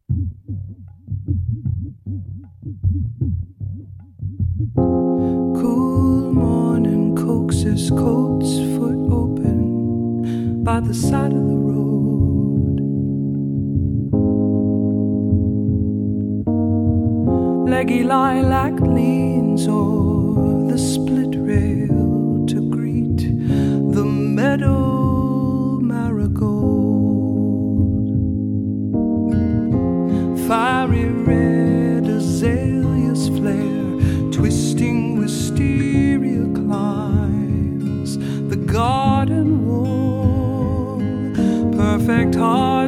Cool morning coaxes coat's foot open by the side of the road. Leggy lilac leans o'er the split rail to greet the meadow marigold. Fiery red azaleas flare, twisting wisteria climbs the garden wall. Perfect heart